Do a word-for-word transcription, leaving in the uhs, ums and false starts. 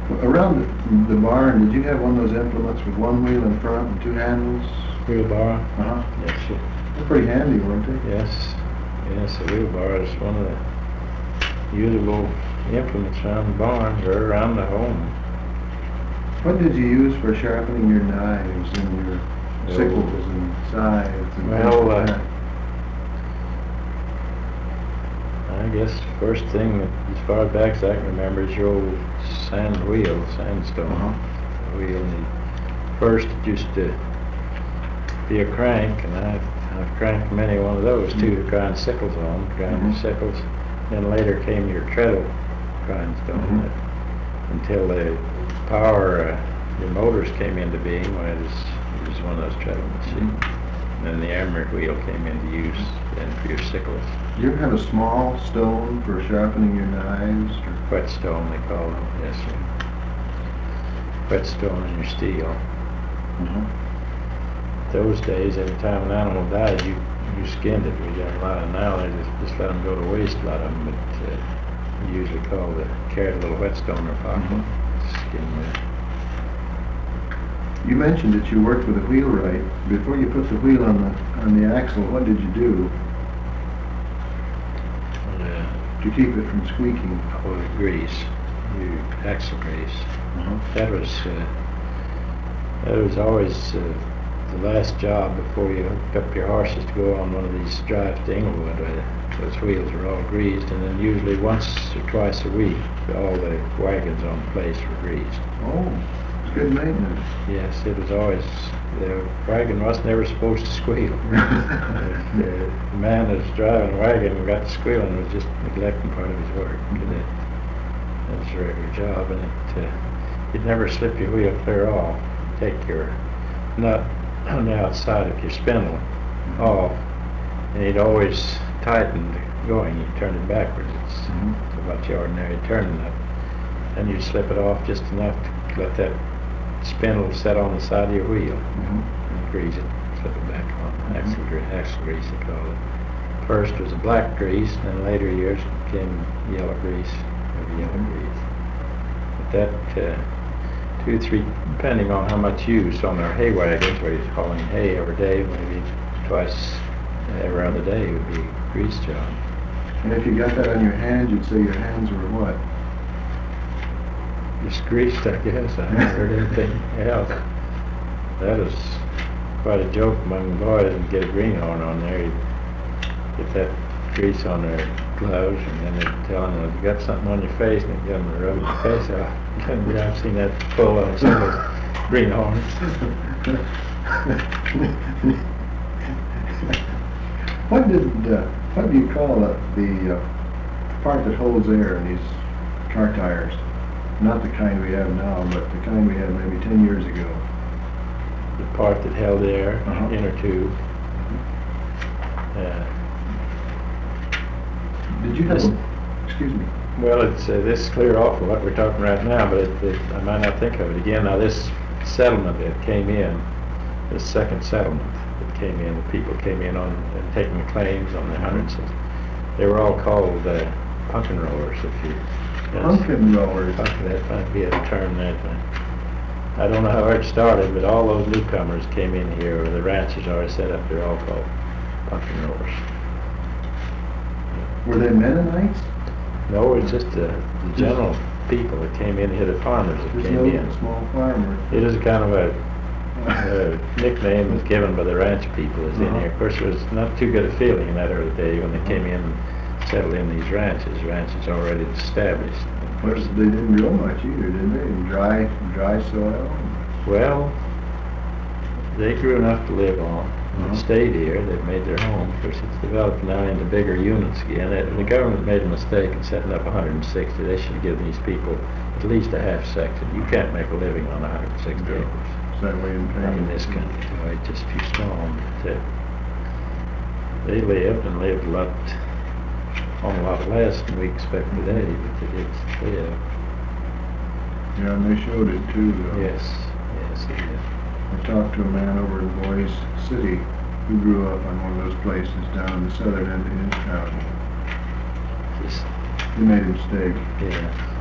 Around the, the barn, did you have one of those implements with one wheel in front and two handles? Wheelbarrow? Uh-huh. Yes, sir. They're pretty handy, weren't they? Yes. Yes, the wheelbarrow is one of the usable implements around the barn or around the home. What did you use for sharpening your knives and your Oh. sickles and scythes and Well, things like uh, that? I guess first thing, as far back as I can remember, is your old sand wheel, sandstone Uh-huh. wheel. And first it used to be a crank, and I've, I've cranked many one of those too, to grind sickles on, grind Mhm. your sickles. Then later came your treadle grindstone, Mhm. that- until the power, uh, your motors came into being when it was, it was one of those treadle machines. And then the Emerald wheel came into use then for your sickles. Do you ever have a small stone for sharpening your knives? Or? Whetstone, they call them, yes, sir. Whetstone in your steel. Uh-huh. Those days, every time an animal died, you, you skinned it. We got a lot of now, they just, just let them go to waste, a lot of them, but uh, we usually call the, carried a little whetstone or pocket, skin with. You mentioned that you worked with a wheelwright. Before you put the wheel on the on the axle, what did you do Uh, to keep it from squeaking? or the grease, your axle grease. Uh-huh. That was, uh, that was always uh, the last job before you hooked up your horses to go on one of these drives to Inglewood. Where those wheels were all greased, and then usually once or twice a week, all the wagons on the place were greased. Oh, it's good maintenance. Yes, it was always, the wagon was never supposed to squeal. the, the man that was driving the wagon and got to squealing was just neglecting part of his work. And it, that was a regular job, and it, uh, you'd never slip your wheel clear off. Take your nut on the outside of your spindle off, and you'd always tighten going. You'd turn it backwards. It's, Mhm. it's about your ordinary turning nut. And you'd slip it off just enough to let that spindle set on the side of your wheel. Mhm. And grease it, slip it back on. Axle, gre- axle grease, they call it. First was a black grease, and then later years it became yellow grease, or yellow grease. But that, uh, two, three, depending on how much use on our hay wagons, where you're hauling hay every day, maybe twice every other day would be a grease job. And if you got that on your hands, you'd say your hands were what? Just greased, I guess. I haven't heard anything else. That was quite a joke among the boys, and get a greenhorn on there. You'd get that grease on their gloves, and then they'd tell them, well, you got something on your face, and they'd get them to rub your face off. I've seen that pull on some of those greenhorns. What did, uh, what do you call the, the uh, part that holds air in these car tires? Not the kind we have now, but the kind we had maybe ten years ago. The part that held the air, Uh-huh. inner tube. Uh, Did you have, This- a- excuse me, Well, it's, uh, this is clear off of what we're talking right now, but it, it, I might not think of it again. Now, this settlement that came in, this second settlement that came in, the people came in on, and taking the claims on the hundreds, of- they were all called uh, pumpkin rollers, if you... yes. pumpkin rollers? Pumpkin, that might be a term that, uh, I don't know how it started, but all those newcomers came in here, or the ranches already set up, they're all called pumpkin rollers. Were they Mennonites? No, it's just the, the general people that came in here, the farmers that Just came no in. small farmer. It is kind of a, a nickname was given by the ranch people is in Uh-huh. here. Of course, it was not too good a feeling in that early day when they came in and settled in these ranches. Ranches already established. Of But course, they didn't grow much either, did they? In dry, dry soil? well, they grew enough to live on. Uh-huh. They stayed here. They've made their home. Of course, it's developed now into bigger units again. It- The government made a mistake in setting up one hundred sixty. They should have given these people at least a half section. You can't make a living on one hundred sixty No. acres. Is that way in Not in Payne? this country, no, it's just too small. But, uh, they lived and lived a lot, on a lot less than we expect today, but they did live. Yeah, and they showed it too, though. Yes, yes, they did. I talked to a man over in Boise City who grew up on one of those places down in the southern end of his county. Just, He made a mistake. yeah.